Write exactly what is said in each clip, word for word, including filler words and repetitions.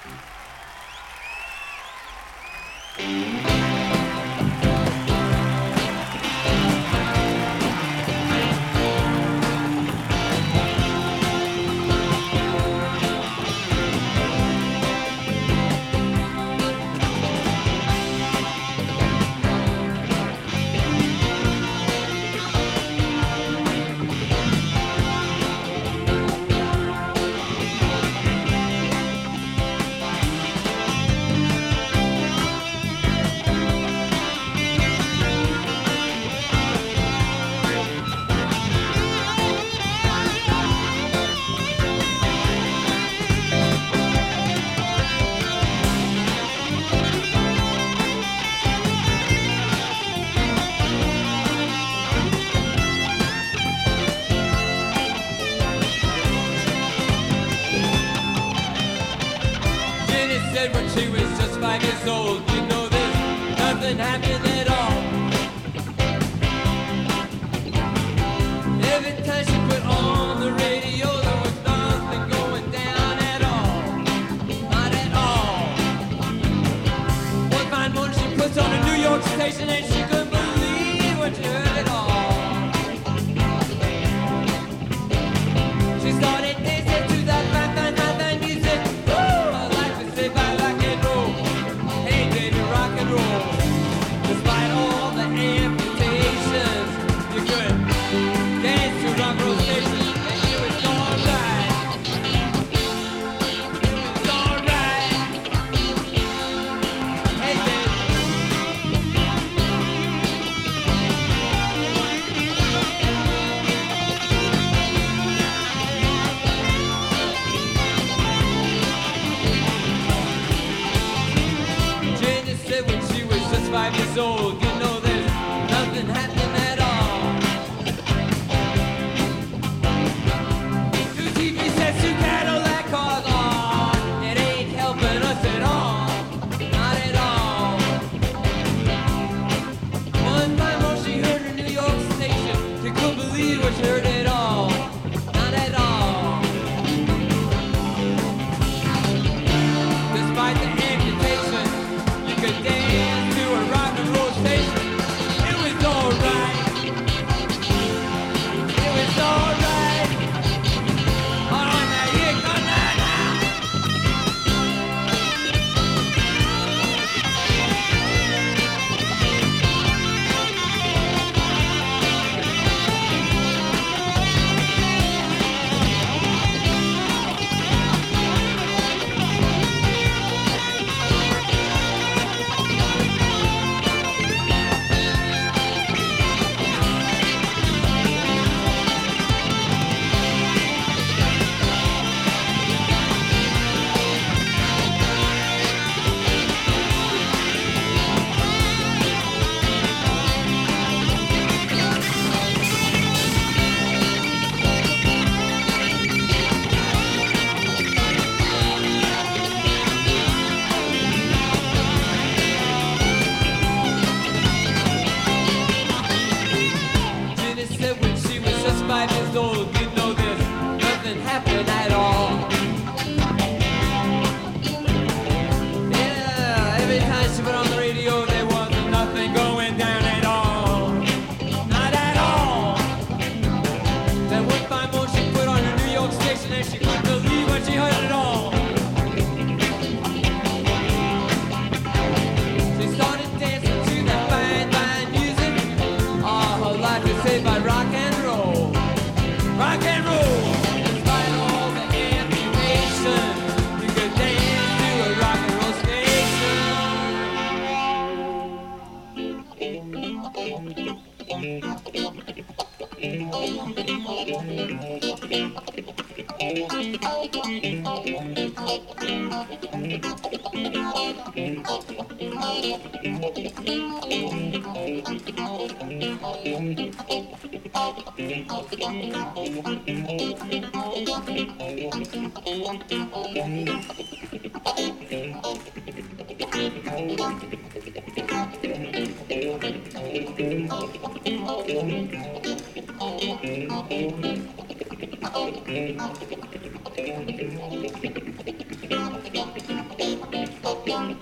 When she was just five years old, you know there's nothing happened at all. Every time she put on the radio, there was nothing going down at all. Not at all. One fine morning she puts on a New York station and she couldn't believe what she heard at all. She started dancing to that fine, fine, fine, fine music. Despite all the amputations, you could dance to rock and roll station, and it was alright. It was alright. Hey, baby. Jenny said when she was just five years old, you know there's nothing happening at all. Two T V sets, two Cadillac cars, oh, it ain't helping us at all. Not at all. One time when she heard her New York station, she couldn't believe what she heard at all. Not at all. Despite the amputation, you could dance to a rock and roll station. It was alright. It was alright. Hold on now, here come that now. Jenny said when she was just five years old, you know there's nothing happened at all. Yeah, every time she put on the radio, there wasn't nothing going down at all. Not at all. Then one fine morning she put on her New York station and she couldn't believe what she heard at all. She started dancing to that fine, fine music. All her life was saved by rock and roll. Rock and roll. Despite all the amputation, you could dance to a rock and roll station.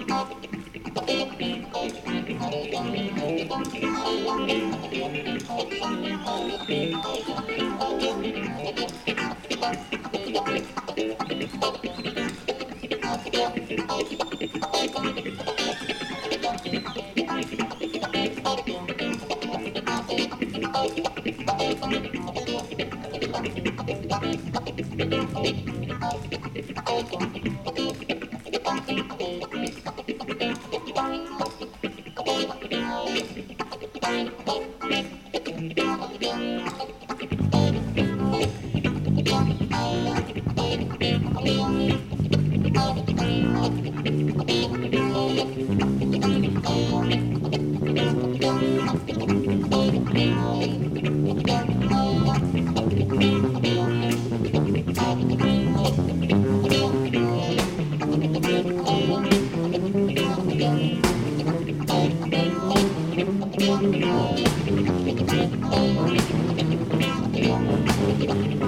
Thank you.